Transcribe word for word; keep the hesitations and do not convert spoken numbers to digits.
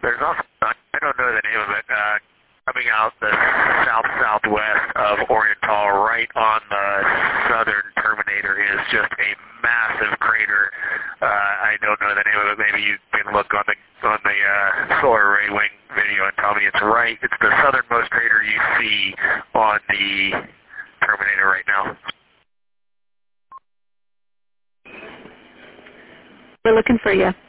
There's also, I don't know the name of it, uh, coming out the south-southwest of Oriental, right on the southern terminator, is just a massive crater. Uh, I don't know the name of it. Maybe you can look on the on the uh, solar array wing video and tell me it's right. It's the southernmost crater you see on the terminator right now. We're looking for you.